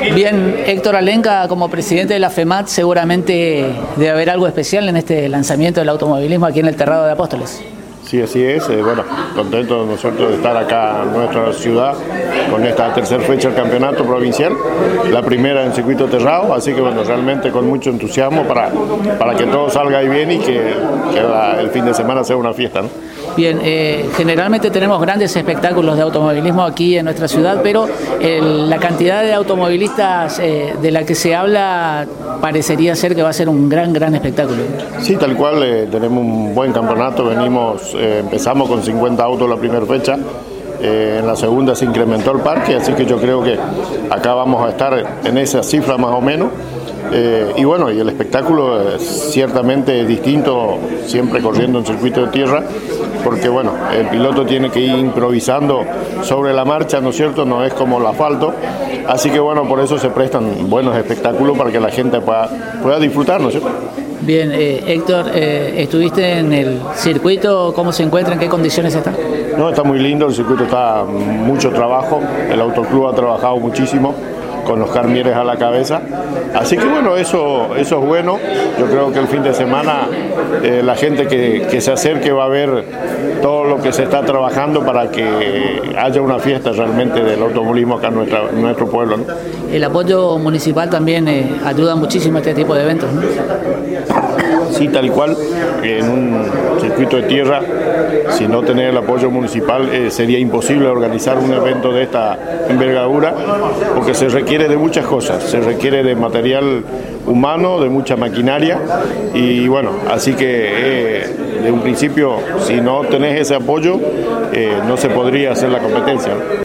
Bien, Héctor Alenca, como presidente de la FEMAT, seguramente debe haber algo especial en este lanzamiento del automovilismo aquí en el Terrado de Apóstoles. Sí, así es. Bueno, contentos nosotros de estar acá en nuestra ciudad con esta tercera fecha del campeonato provincial, la primera en circuito Terrado, así que bueno, realmente con mucho entusiasmo para que todo salga bien y que el fin de semana sea una fiesta, ¿no? Bien, generalmente tenemos grandes espectáculos de automovilismo aquí en nuestra ciudad, pero la cantidad de automovilistas de la que se habla parecería ser que va a ser un gran espectáculo. Sí, tal cual, tenemos un buen campeonato, empezamos con 50 autos la primera fecha. En la segunda se incrementó el parque, así que yo creo que acá vamos a estar en esa cifra más o menos. Y bueno, y el espectáculo es ciertamente distinto, siempre corriendo en circuito de tierra, porque bueno, el piloto tiene que ir improvisando sobre la marcha, ¿no es cierto? No es como el asfalto, así que bueno, por eso se prestan buenos espectáculos para que la gente pueda disfrutar, ¿no es cierto? Bien, Héctor, estuviste en el circuito, ¿cómo se encuentra? ¿En qué condiciones está? No, está muy lindo, el circuito está mucho trabajo, el autoclub ha trabajado muchísimo, con los Carmieres a la cabeza, así que bueno, eso es bueno. Yo creo que el fin de semana la gente que se acerque va a ver todo lo que se está trabajando para que haya una fiesta realmente del automovilismo acá en nuestro pueblo, ¿no? El apoyo municipal también ayuda muchísimo a este tipo de eventos, ¿no? Sí, tal cual, en un circuito de tierra, si no tener el apoyo municipal sería imposible organizar un evento de esta envergadura, porque se requiere de muchas cosas, se requiere de material humano, de mucha maquinaria, y bueno, así que de un principio, si no tenés ese apoyo, no se podría hacer la competencia, ¿no?